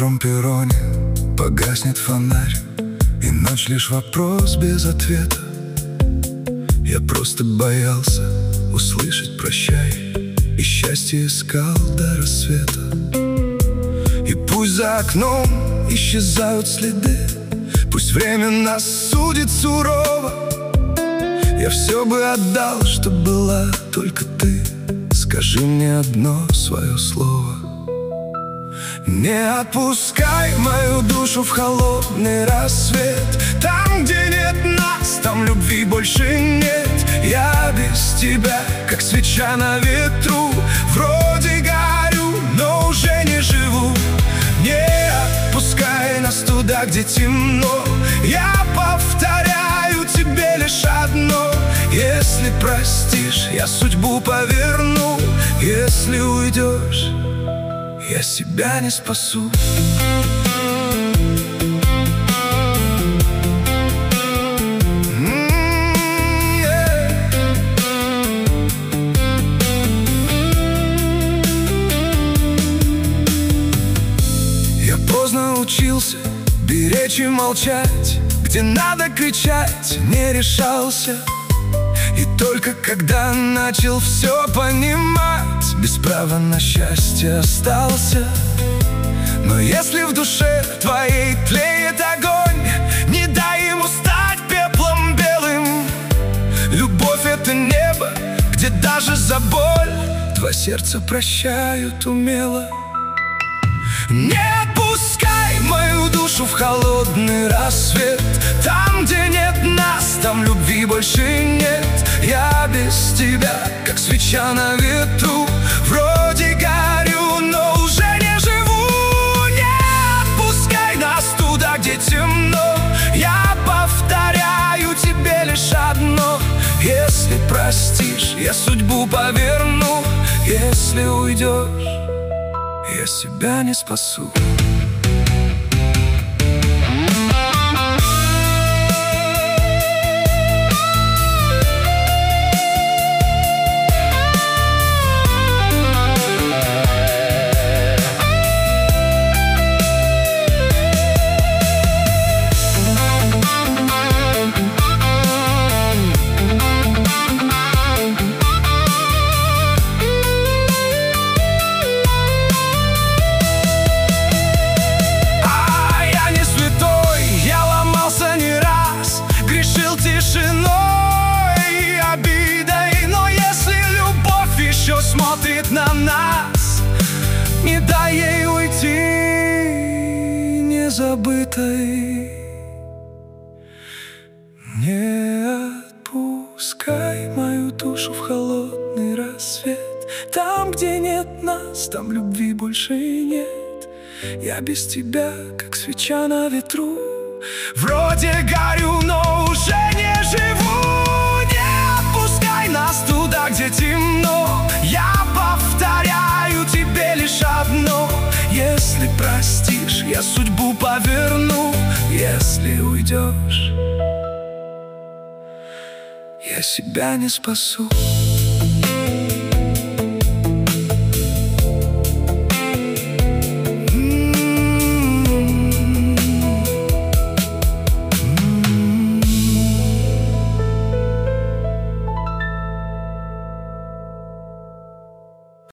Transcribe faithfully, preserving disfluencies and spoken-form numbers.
скором перроне погаснет фонарь, и ночь лишь вопрос без ответа. Я просто боялся услышать «прощай», и счастье искал до рассвета. И пусть за окном исчезают следы, пусть время нас судит сурово, я все бы отдал, чтоб была только ты. Скажи мне одно свое слово. Не отпускай мою душу в холодный рассвет. Там, где нет нас, там любви больше нет. Я без тебя, как свеча на ветру. Вроде горю, но уже не живу. Не отпускай нас туда, где темно. Я повторяю тебе лишь одно: если простишь, я судьбу поверну. Если уйдешь, я себя не спасу. Я поздно учился беречь и молчать, где надо кричать, не решался. И только когда начал все понимать, без права на счастье остался. Но если в душе твоей тлеет огонь, не дай ему стать пеплом белым. Любовь — это небо, где даже за боль два сердца прощают умело. Не отпускай мою душу в холодный рассвет. Там, где нет нас, там любви больше нет. Я без тебя, как свеча на ветру. Вроде горю, но уже не живу. Не отпускай нас туда, где темно. Я повторяю тебе лишь одно: если простишь, я судьбу поверну. Если уйдешь, я себя не спасу. Смотрит на нас, не дай ей уйти незабытой. Не отпускай мою душу в холодный рассвет. Там, где нет нас, там любви больше нет. Я без тебя, как свеча на ветру. Вроде горю, но уже не живу. Не отпускай нас туда, где темно. Я повторяю тебе лишь одно: если простишь, я судьбу поверну. Если уйдешь, я себя не спасу.